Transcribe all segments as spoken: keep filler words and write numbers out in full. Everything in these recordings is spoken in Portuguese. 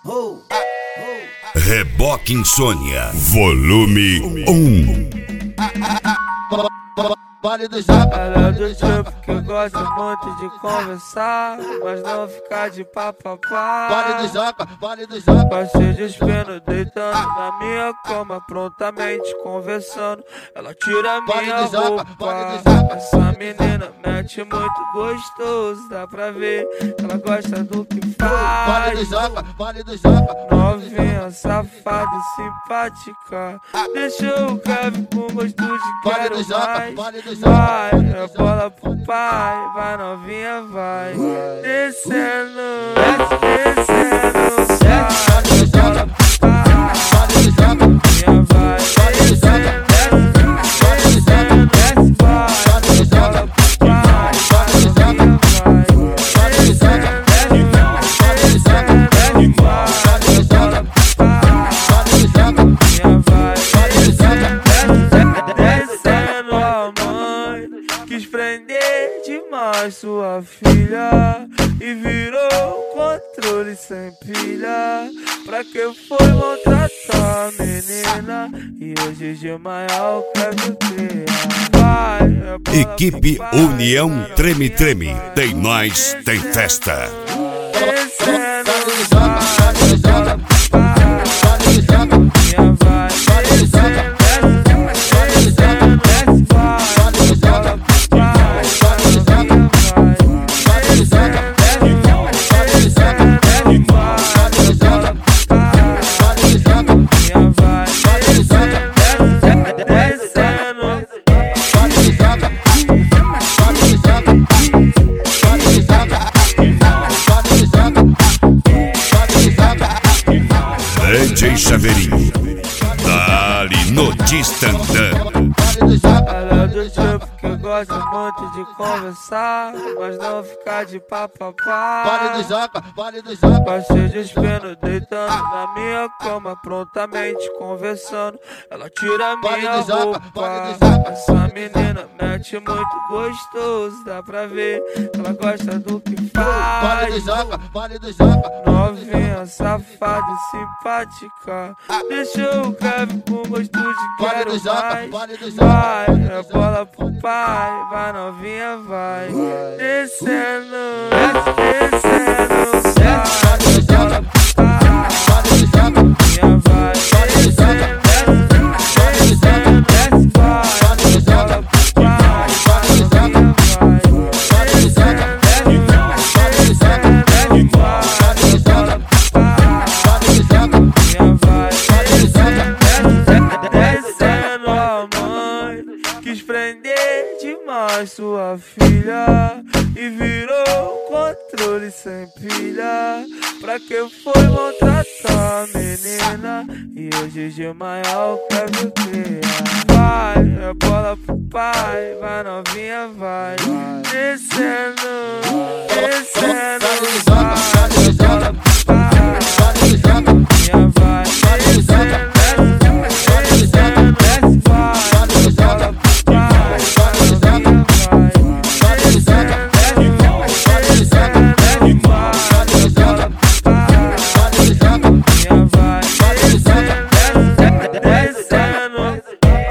Reboque Insônia, volume um. Vale do Japa. Ela é do tipo que gosta muito de conversar, mas não ficar de papapá. Vale do Japa, vale do Japa. Passei despendo, deitando na minha cama, prontamente conversando. Ela tira minha roupa. Essa menina mete muito gostoso, dá pra ver que ela gosta do que faz. Vale do Japa, vale do Japa. Novinha, safada e simpática, deixou o Kevin com gosto de quero mais. Vai, é bola pro pai, vai novinha, vai descendo, descendo, desce, bola pro pai, novinha, vai descendo, descendo, desce, vai, bola pro pai, novinha, vai descendo, descendo, desce, vai, bola pro pai, novinha, vai descendo, descendo, quis prender demais sua filha e virou controle sem pilha. Pra que foi maltratar a menina e hoje de manhã quer viver. Equipe União Treme Treme, tem nós, tem festa. D J Chaveirinho, dali no Distandã. Ela é do tipo que gosta muito de conversar, mas não ficar de papapá. Vale do Japa, vale do Japa. Passei despendo, deitando na minha cama, prontamente conversando. Ela tira minha roupa. Essa menina mete muito gostoso, dá pra ver que ela gosta do que faz. Vale do Japa, vale do Japa. Novinha, safada e simpática, deixou o Kevin com gosto de quero mais. Vai, é bola pro pai, vai novinha, vai descendo, descendo, desce, bola pro pai, novinha, vai descendo, descendo, desce, vai, bola pro pai, novinha, vai descendo, descendo, desce, vai, bola pro pai, novinha, vai descendo, descendo, a mãe quis prender demais sua filha e virou controle sem pilha. Pra que foi maltratar a menina e hoje de manhã quer viver. Vai, é bola pro pai, vai novinha, vai descendo, descendo, vai, bola pro pai, novinha, vai descendo, descendo, desce, vai, bola pro pai, novinha, vai descendo, descendo, desce, vai, bola pro pai, novinha, vai descendo, descendo.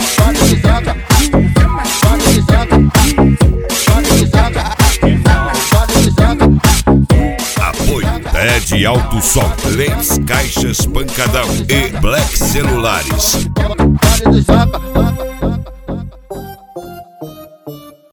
Apoio Pede Alto Som, Lens Caixas Pancadão e Black Celulares.